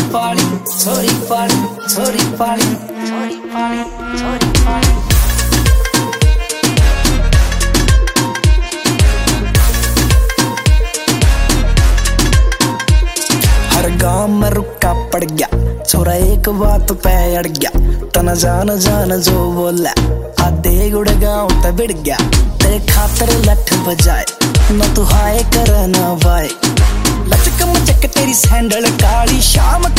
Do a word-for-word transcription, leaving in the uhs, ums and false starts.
पाली छोरी पाली छोरी पाली छोरी पाली छोरी पाली। हर गांव में रुका पड़ गया छोरा एक बात पे अड़ गया। तना जान जान जो बोला आधे गुड़ गाँव ते बिड़ गया। तेरे खातर लठ बजाए न तू हाय कर न वाय। लचक मचक तेरी सैंडल काली शाम